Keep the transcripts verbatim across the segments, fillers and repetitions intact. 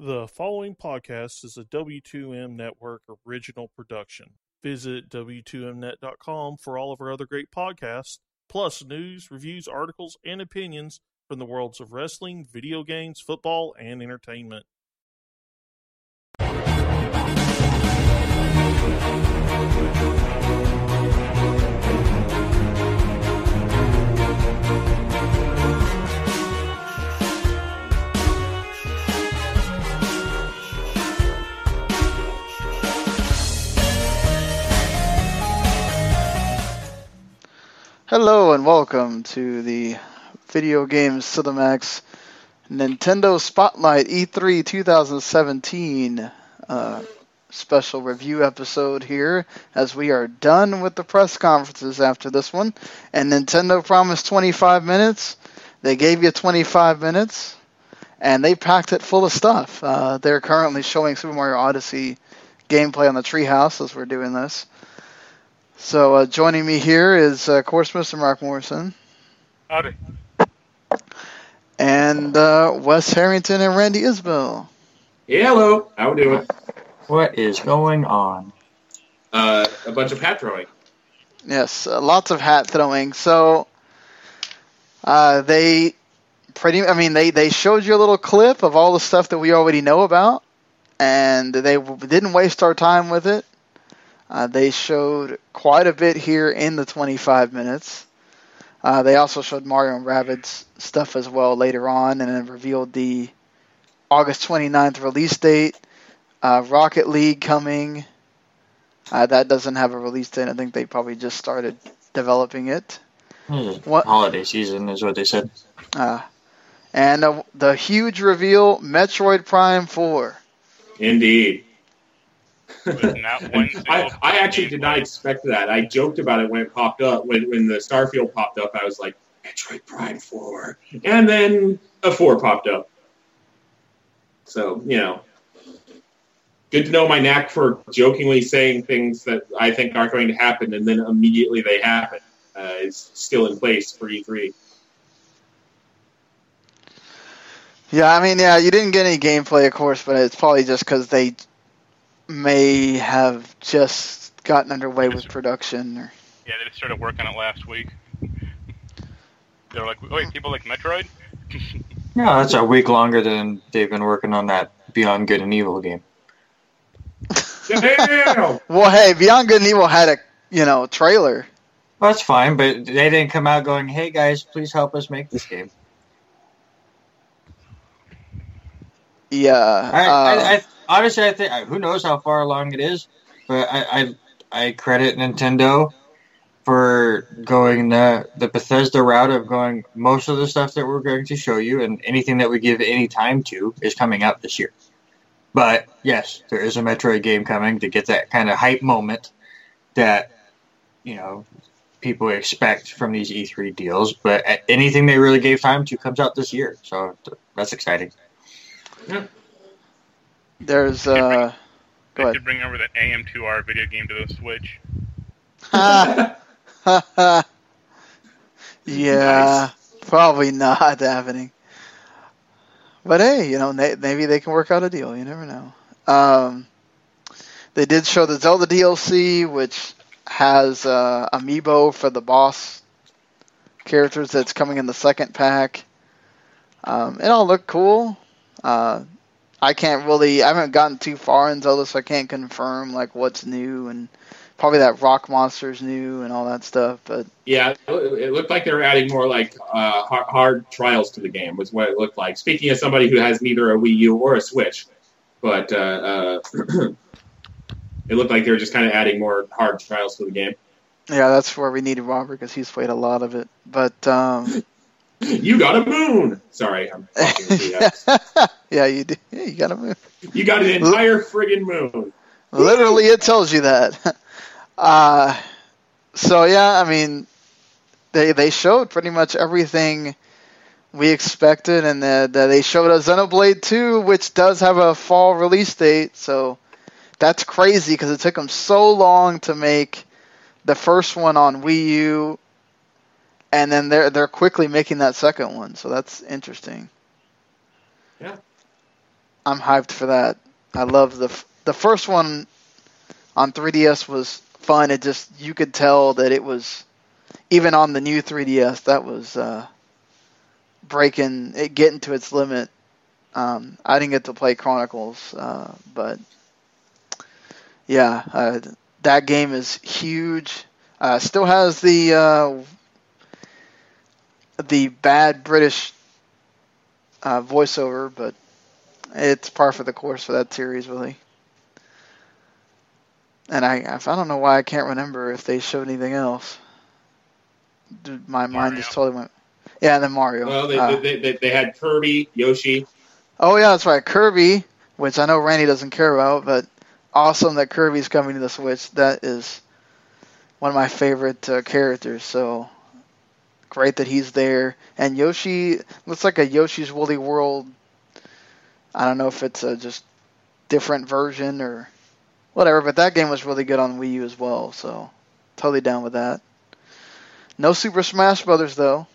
The following podcast is a W two M Network original production. Visit W two M net dot com for all of our other great podcasts, plus news, reviews, articles, and opinions from the worlds of wrestling, video games, football, and entertainment. Hello and welcome to the Video Games to the Max Nintendo Spotlight E three twenty seventeen uh, special review episode here, as we are done with the press conferences after this one. And Nintendo promised twenty-five minutes. They gave you twenty-five minutes, and they packed it full of stuff. Uh, they're currently showing Super Mario Odyssey gameplay on the Treehouse as we're doing this. So uh, joining me here is, uh, of course, Mister Mark Morrison. Howdy. And uh, Wes Harrington and Randy Isbell. Yeah, hello. How we doing? What is going on? Uh, a bunch of hat throwing. Yes, uh, lots of hat throwing. So uh, they pretty, I mean, they, they showed you a little clip of all the stuff that we already know about, and they w- didn't waste our time with it. Uh, they showed quite a bit here in the twenty-five minutes. Uh, they also showed Mario and Rabbids stuff as well later on, and then revealed the August twenty-ninth release date. Uh, Rocket League coming. Uh, that doesn't have a release date. I think they probably just started developing it. Mm, what? Holiday season is what they said. Uh, and uh, the huge reveal, Metroid Prime four. Indeed. I, I actually did not expect that. I joked about it when it popped up. When when the Starfield popped up, I was like, Metroid Prime four. And then a four popped up. So, you know. Good to know my knack for jokingly saying things that I think aren't going to happen, and then immediately they happen. Uh, is still in place for E three. Yeah, I mean, yeah, you didn't get any gameplay, of course, but it's probably just because they may have just gotten underway with production. Or... Yeah, they just started working on it last week. They were like, wait, people like Metroid? No, that's a week longer than they've been working on that Beyond Good and Evil game. Damn! Well, hey, Beyond Good and Evil had a, you know, trailer. Well, that's fine, but they didn't come out going, hey guys, please help us make this game. Yeah. I, uh, I, I, honestly, I think, who knows how far along it is, but I, I, I credit Nintendo for going the, the Bethesda route of going, most of the stuff that we're going to show you and anything that we give any time to is coming out this year. But, yes, there is a Metroid game coming to get that kind of hype moment that, you know, people expect from these E three deals. But anything they really gave time to comes out this year, so that's exciting. Yeah. There's, uh... They, go they ahead. could bring over the A M two R video game to the Switch. Yeah, probably not happening. But hey, you know, maybe they can work out a deal. You never know. Um, they did show the Zelda D L C, which has uh, amiibo for the boss characters that's coming in the second pack. Um, it all looked cool. Uh, I can't really, I haven't gotten too far in Zelda, so I can't confirm like what's new, and probably that rock monster's new and all that stuff. But yeah, it looked like they were adding more like uh, hard, hard trials to the game, was what it looked like. Speaking as somebody who has neither a Wii U or a Switch, but uh, uh, it looked like they were just kind of adding more hard trials to the game. Yeah, that's where we needed Robert because he's played a lot of it. But um, you got a moon. Sorry, I'm talking to you. Yeah, you do. Yeah, you got a moon. You got an entire friggin' moon. Literally, it tells you that. Uh, so yeah, I mean, they they showed pretty much everything we expected, and the, the, they showed us Xenoblade two, which does have a fall release date. So that's crazy because it took them so long to make the first one on Wii U, and then they're they're quickly making that second one. So that's interesting. Yeah. I'm hyped for that. I love the the first one on three D S was fun. It just you could tell that it was even on the new three D S that was uh, breaking it, getting to its limit. Um, I didn't get to play Chronicles, uh, but yeah, uh, that game is huge. Uh, still has the uh, the bad British uh, voiceover, but it's par for the course for that series, really. And I, I don't know why I can't remember if they showed anything else. Dude, my mind Mario. just totally went. Yeah, and then Mario. Well, they, Uh, they, they, they had Kirby, Yoshi. oh yeah, that's right, Kirby, which I know Randy doesn't care about, but awesome that Kirby's coming to the Switch. That is one of my favorite uh, characters. So great that he's there. And Yoshi looks like a Yoshi's Woolly World. I don't know if it's a just different version or whatever, but that game was really good on Wii U as well, so totally down with that. No Super Smash Brothers though.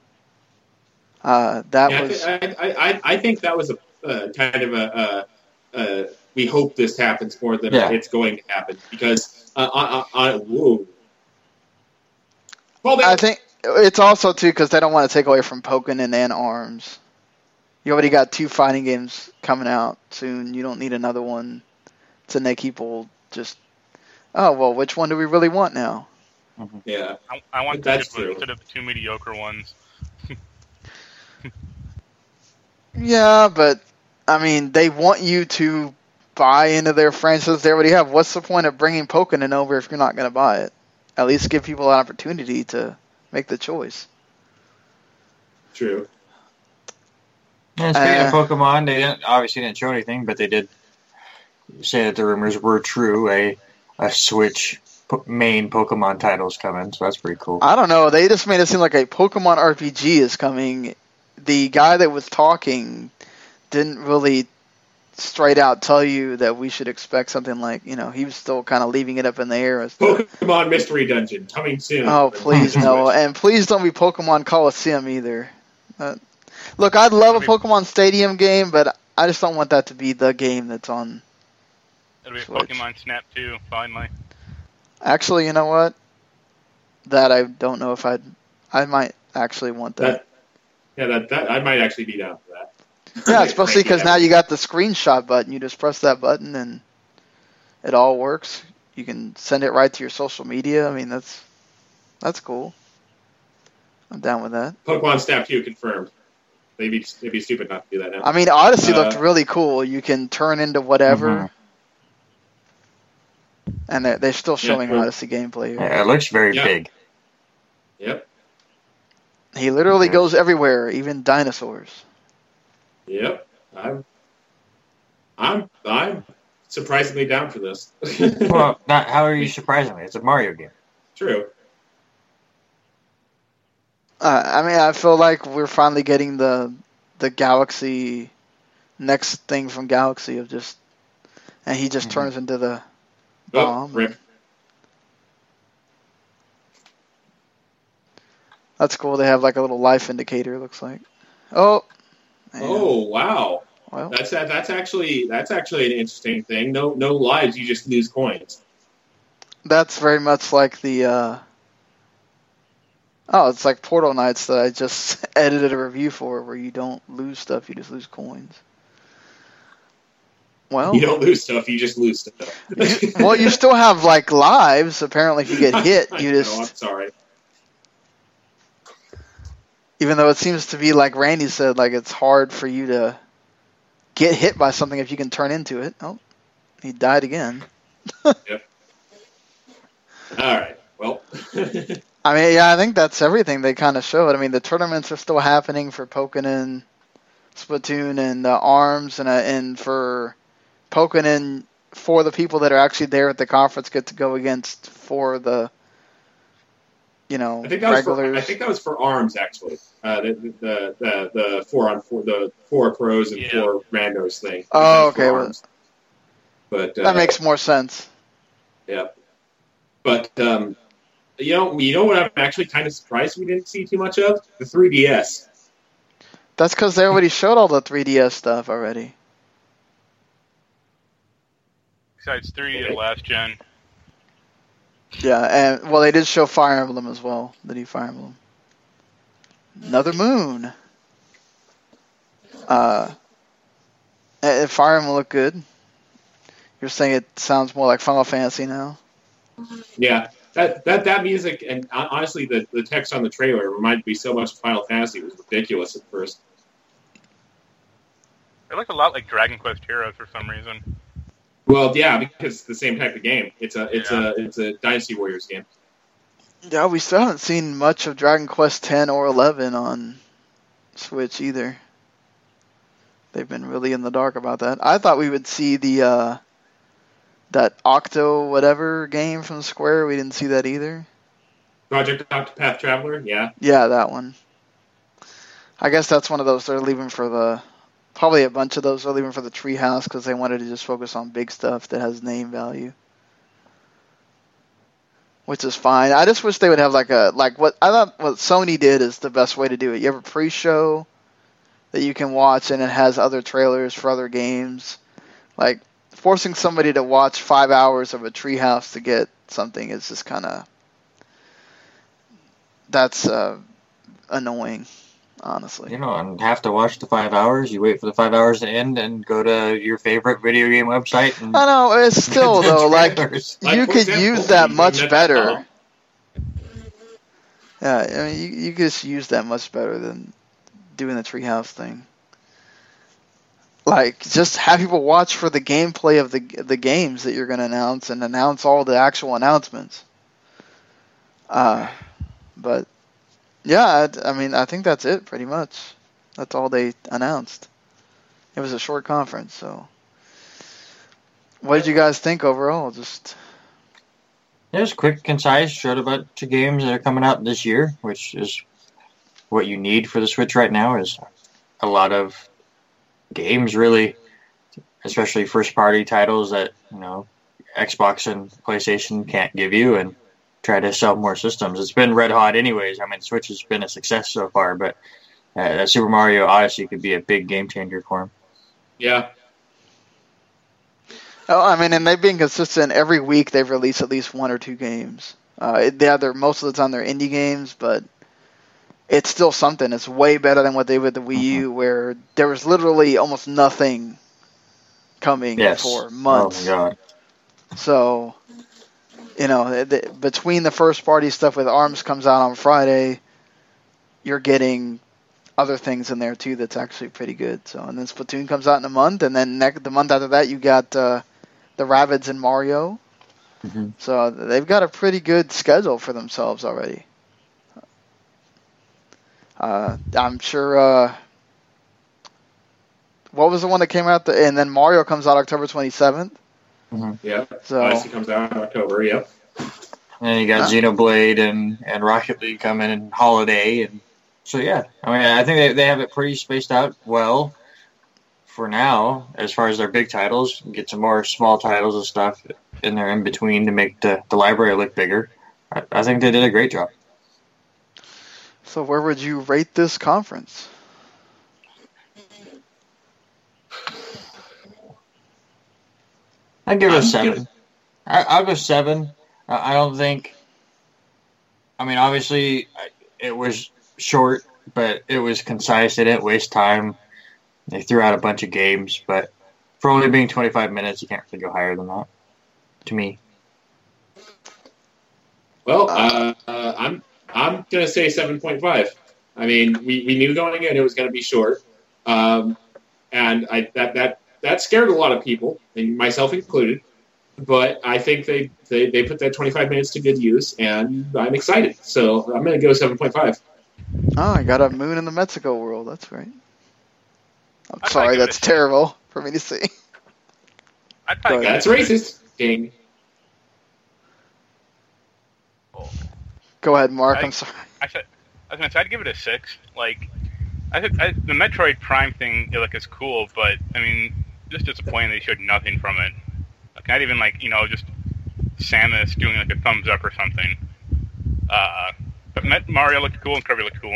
Uh, that Yeah, was I, I, I, I think that was a uh, kind of a. Uh, uh, we hope this happens more than Yeah. it's going to happen because. Uh, I, I, I, whoa. Well, they, I think it's also too because they don't want to take away from Pokémon and ARMS. You already got two fighting games coming out soon. You don't need another one to make people just, oh well, which one do we really want now? yeah. I, I want That's the good true. ones instead of the two mediocre ones. Yeah, but I mean, they want you to buy into their franchise they already have. What's the point of bringing Pokémon over if you're not going to buy it? At least give people an opportunity to make the choice. True. And speaking Uh, of Pokemon, they didn't obviously didn't show anything, but they did say that the rumors were true. A a Switch po- main Pokemon title's coming, so that's pretty cool. I don't know. They just made it seem like a Pokemon R P G is coming. The guy that was talking didn't really straight out tell you that we should expect something like, you know, he was still kind of leaving it up in the air as to, Pokemon Mystery Dungeon coming soon. oh, please no. And please don't be Pokemon Coliseum either. Uh, look, I'd love a Pokemon Stadium game, but I just don't want that to be the game that's on. It'll be a Switch. Pokemon Snap two, finally. Actually, you know what? That I don't know if I'd. I might actually want that. That, yeah, that, that I might actually be down for that. Yeah, especially because now you got the screenshot button. You just press that button and it all works. You can send it right to your social media. I mean, that's that's cool. I'm down with that. Pokemon Snap two confirmed. They'd be, they'd be stupid not to do that now. I mean, Odyssey Uh, looked really cool. You can turn into whatever. And they're, they're still showing cool. Odyssey gameplay here. Yeah, it looks very Yeah. big. Yep. He literally goes everywhere, even dinosaurs. Yep. I'm, I'm, I'm surprisingly down for this. Well, not how are you surprising me? It's a Mario game. True. Uh, I mean, I feel like we're finally getting the the Galaxy next thing from Galaxy of just, and he just Mhm. turns into the Oh, bomb. rip. That's cool. They have like a little life indicator. Looks like. Oh. man. Oh, wow. Well, That's that's actually that's actually an interesting thing. No no lives, you just lose coins. that's very much like the. Uh, oh, it's like Portal Knights that I just edited a review for, where you don't lose stuff, you just lose coins. Well, You don't lose stuff, you just lose stuff. you- well, you still have like lives. Apparently, if you get hit, I you know, just. I'm sorry. Even though it seems to be like Randy said, like it's hard for you to get hit by something if you can turn into it. Oh, he died again. All right. Well, I mean, yeah, I think that's everything they kind of showed. I mean, the tournaments are still happening for Pokemon, Splatoon, and uh, ARMS, and uh, and for Pokemon, for the people that are actually there at the conference get to go against for the, you know, I think that was for, regulars. I think that was for ARMS actually. Uh, the, the the the four on four the four pros and Yeah. four randos thing. Oh, That's for okay, well, ARMS. But uh, that makes more sense. yeah. But um, you know, you know what? I'm actually kind of surprised we didn't see too much of the three D S. That's because they already showed all the three D S stuff already. Besides three Okay. and last gen. Yeah, and well, they did show Fire Emblem as well. The new Fire Emblem. Another Moon. Uh, and Fire Emblem looked good. You're saying it sounds more like Final Fantasy now. Yeah, that that that music and hon- honestly, the, the text on the trailer reminded me so much of Final Fantasy. It was ridiculous at first. It looked a lot like Dragon Quest Heroes for some reason. Well, yeah, because it's the same type of game. It's a it's Yeah. a it's a Dynasty Warriors game. Yeah, we still haven't seen much of Dragon Quest ten or eleven on Switch either. They've been really in the dark about that. I thought we would see the uh, that Octo whatever game from Square. We didn't see that either. Project Octopath Traveler, yeah. Yeah, that one. I guess that's one of those they're leaving for the. Probably a bunch of those are leaving for the Treehouse because they wanted to just focus on big stuff that has name value. Which is fine. I just wish they would have like a like what I thought what Sony did is the best way to do it. You have a pre-show that you can watch and it has other trailers for other games. Like forcing somebody to watch five hours of a Treehouse to get something is just kind of that's uh, annoying, honestly. You know, and have to watch the five hours. You wait for the five hours to end and go to your favorite video game website. And I know it's still the though like trailers. Like, you for could example, use that you much met- better. oh. Yeah, I mean, you you could just use that much better than doing the Treehouse thing. Like, just have people watch for the gameplay of the the games that you're going to announce and announce all the actual announcements. Uh, but yeah, I, I mean, I think that's it pretty much. That's all they announced. It was a short conference, so. What did you guys think overall? Just Yeah, it's quick, concise, showed a bunch of games that are coming out this year, which is what you need for the Switch right now is a lot of games, really, especially first-party titles that, you know, Xbox and PlayStation can't give you, and try to sell more systems. It's been red hot anyways. I mean, Switch has been a success so far, but uh, Super Mario Odyssey could be a big game changer for them. Yeah. Oh, I mean, and they've been consistent. Every week they've released at least one or two games. Uh, yeah, they're most of the time they're indie games, but it's still something. It's way better than what they did with the Wii U, where there was literally almost nothing coming Yes. for months. Oh, my God. So, you know, the, between the first party stuff with ARMS comes out on Friday, you're getting other things in there too that's actually pretty good. So, and then Splatoon comes out in a month, and then next, the month after that you got uh, the Rabbids and Mario. Mm-hmm. So they've got a pretty good schedule for themselves already. Uh, I'm sure. Uh, what was the one that came out? The, and then Mario comes out October twenty-seventh. Yeah. So Odyssey comes out in October, yep. And then you got Huh? Xenoblade and, and Rocket League coming in holiday. And so, yeah, I mean, I think they, they have it pretty spaced out well for now as far as their big titles. Get some more small titles and stuff in there in between to make the, the library look bigger. I, I think they did a great job. So where would you rate this conference? I'd give it a I'm seven. gonna- I, I'll go seven. Uh, I don't think. I mean, obviously, I- it was short, but it was concise. They didn't waste time. They threw out a bunch of games, but for only being twenty-five minutes, you can't really go higher than that. To me, Well, uh, uh, I'm I'm gonna say seven point five. I mean, we, we knew going in it was gonna be short, um, and I that that that scared a lot of people, and myself included. But I think they, they, they put that twenty-five minutes to good use, and I'm excited. So I'm gonna go seven point five. Oh, I got a moon in the Mexico world. That's right. I'm I'd sorry, like it that's to- terrible for me to see. I'd probably Go give That's it a racist. Ding. Go ahead, Mark. I- I'm sorry. I said, I was gonna say I'd give it a six. Like, I think I, the Metroid Prime thing, you know, like, is cool, but I mean, just disappointing they showed nothing from it. Like, not even like you know, just Samus doing like a thumbs up or something. Uh, but Met- Mario looked cool and Kirby looked cool.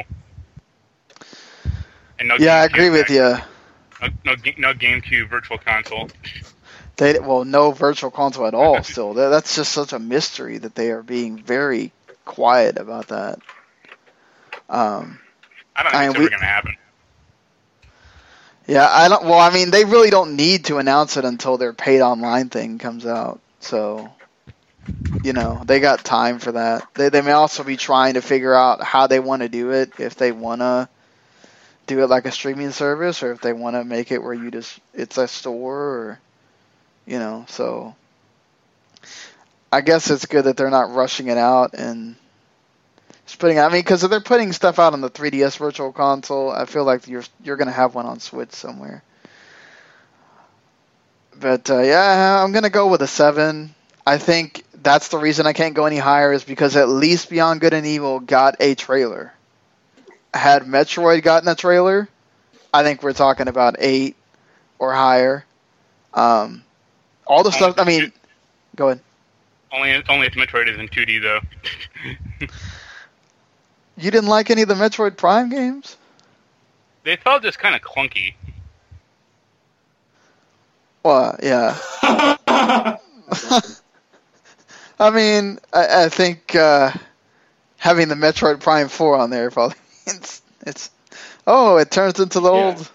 And no Yeah, I GameCube agree with back- you. No, no, Ga- no GameCube Virtual Console. They well, no virtual console at all. Still, That- that's just such a mystery that they are being very quiet about that. Um, I don't think I it's mean, ever we- going to happen. yeah, I don't. Well, I mean, they really don't need to announce it until their paid online thing comes out. So, you know, they got time for that. They they may also be trying to figure out how they want to do it. If they want to do it like a streaming service, or if they want to make it where you just it's a store, or you know. So, I guess it's good that they're not rushing it out and just putting. I mean, because if they're putting stuff out on the three D S Virtual Console, I feel like you're you're gonna have one on Switch somewhere. But uh, yeah, I'm gonna go with a seven. I think that's the reason I can't go any higher is because at least Beyond Good and Evil got a trailer. Had Metroid gotten a trailer, I think we're talking about eight or higher. Um, all the stuff. I mean, go ahead. Only, only if Metroid is in two D though. You didn't like any of the Metroid Prime games? They felt just kind of clunky. Well, yeah. I mean, I, I think uh, having the Metroid Prime four on there probably it's it's oh, it turns into the Yeah. old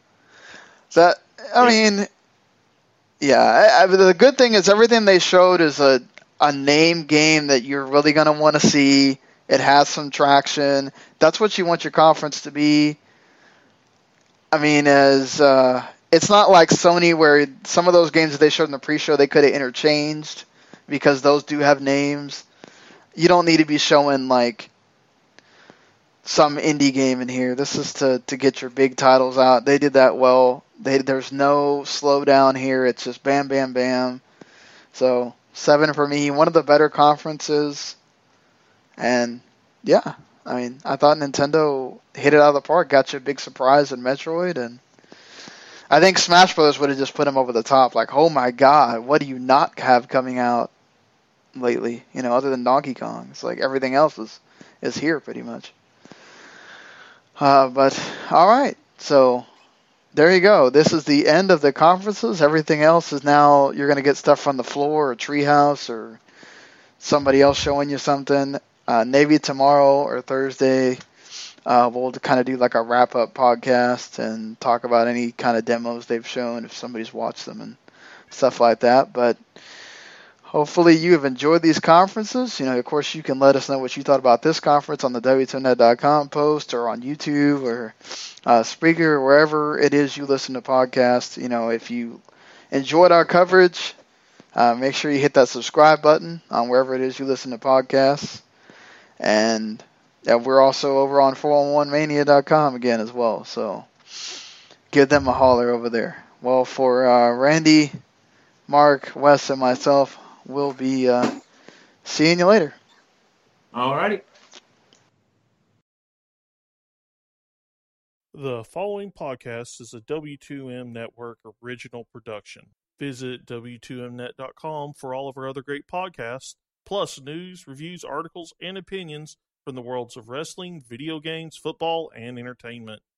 that I Yeah. mean, yeah. I, I, the good thing is everything they showed is a a name game that you're really gonna want to see. It has some traction. That's what you want your conference to be. I mean, as uh, it's not like Sony where some of those games that they showed in the pre-show they could have interchanged because those do have names. You don't need to be showing like some indie game in here. This is to, to get your big titles out. They did that well. They there's no slowdown here. It's just bam, bam, bam. So seven for me. One of the better conferences. And yeah, I mean, I thought Nintendo hit it out of the park. Got you a big surprise in Metroid, and I think Smash Bros. Would have just put him over the top. Like, oh my god, what do you not have coming out lately? You know, other than Donkey Kong, it's like everything else is is here pretty much. Uh, but all right, so there you go. This is the end of the conferences. Everything else is now you're going to get stuff from the floor or Treehouse or somebody else showing you something. Uh, maybe tomorrow or Thursday, uh, we'll kind of do like a wrap-up podcast and talk about any kind of demos they've shown if somebody's watched them and stuff like that. But hopefully you have enjoyed these conferences. You know, of course, you can let us know what you thought about this conference on the W two M net dot com post or on YouTube or uh, Spreaker or wherever it is you listen to podcasts. You know, if you enjoyed our coverage, uh, make sure you hit that subscribe button on wherever it is you listen to podcasts. And yeah, we're also over on four one one mania dot com again as well. So give them a holler over there. Well, for uh, Randy, Mark, Wes, and myself, we'll be uh, seeing you later. Alrighty. The following podcast is a W two M Network original production. Visit W two M net dot com for all of our other great podcasts, plus news, reviews, articles, and opinions from the worlds of wrestling, video games, football, and entertainment.